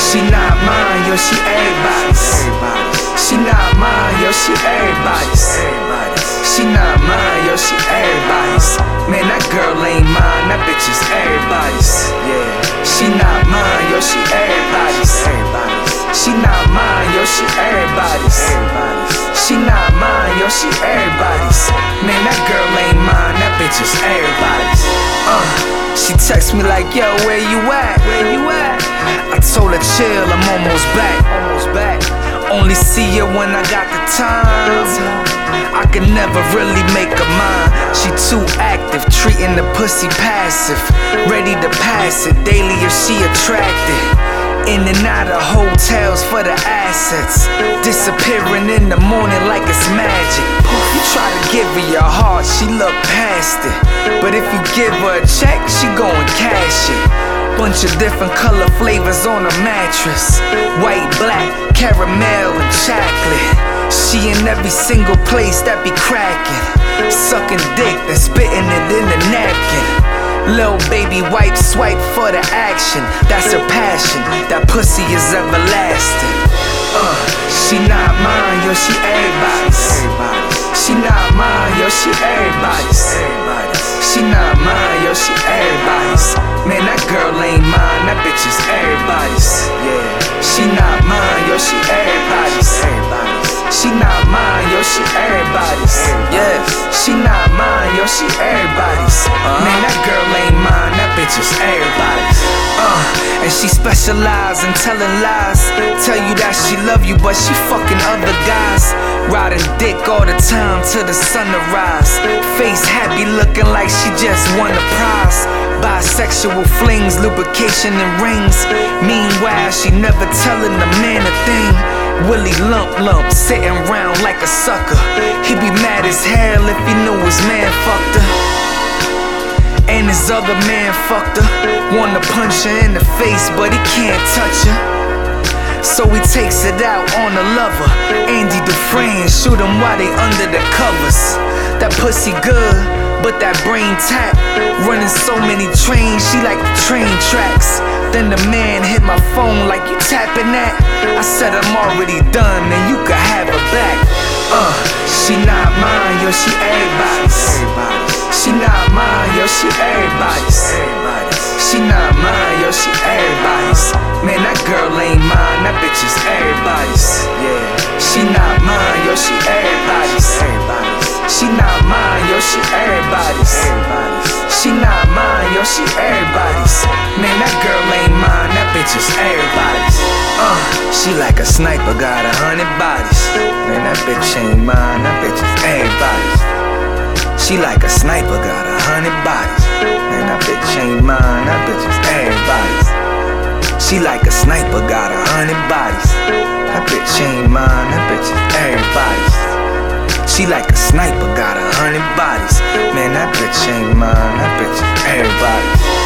She not mine, yo, she everybody's. She not mine, yo, she everybody's. She not mine, yo, she everybody's. Man, that girl ain't mine, that bitch is everybody's. She not mine, yo, she everybody's. She not mine, yo, she everybody's. She not mine, yo, she everybody's. Man, that girl ain't mine, that bitch is everybody's. She text me like, yo, where you at? Where you at? I told her chill, I'm almost back. Only see her when I got the time. I can never really make her mine. She too active, treating the pussy passive. Ready to pass it daily if she attracted. In and out of hotels for the assets. Disappearing in the morning like it's magic. You try to give her your heart, she look past it. But if you give her a check, she gon' cash it. Bunch of different color flavors on a mattress. White, black, caramel, and chocolate. She in every single place that be cracking. Sucking dick, then spitting it in the napkin. Lil' baby wipe swipe for the action. That's her passion, that pussy is everlasting. She not mine, yo, she everybody's. She not mine, yo, she everybody's. She not mine, yo, she everybody's. Man, that girl ain't mine, that bitch is everybody's. She not mine, yo, she everybody's. She not mine, yo, she everybody's. She not mine, yo, she everybody's. Man, that girl ain't mine, that bitch is everybody's. And she specialize in telling lies. Tell you that she love you, but she fucking other guys. Riding dick all the time till the sunrise. Face happy, looking like she just won a prize. Bisexual flings, lubrication and rings. Meanwhile, she never telling the man a thing. Willie lump, sitting round like a sucker. He be mad as hell if he knew his man fucked her. And his other man fucked her. Wanna punch her in the face, but he can't touch her. So he takes it out on a lover. Andy Dufresne, shoot him while they under the covers. That pussy good, but that brain tap. Running so many trains, she like the train tracks. Then the man hit my phone like, you tapping that? I said I'm already done and you can have her back. She not mine, yo, she everybody's. She not mine, yo, she everybody's. She not mine, yo, she everybody's. Man, that girl ain't mine, that bitch is everybody's. She not mine, yo, she everybody's. She not mine, yo, she everybody's. She not mine, yo, she everybody's. Man, that girl ain't mine, that bitch is everybody's. She like a sniper, got 100 bodies. Man, that bitch ain't mine, that bitch is everybody's. She like a sniper, got 100 bodies. Man, that bitch ain't mine, that bitch is everybody's. She like a sniper, got 100 bodies. That bitch ain't mine, that bitch is everybody's. She like a sniper, got 100 bodies. Man, that bitch ain't mine, that bitch is everybody's.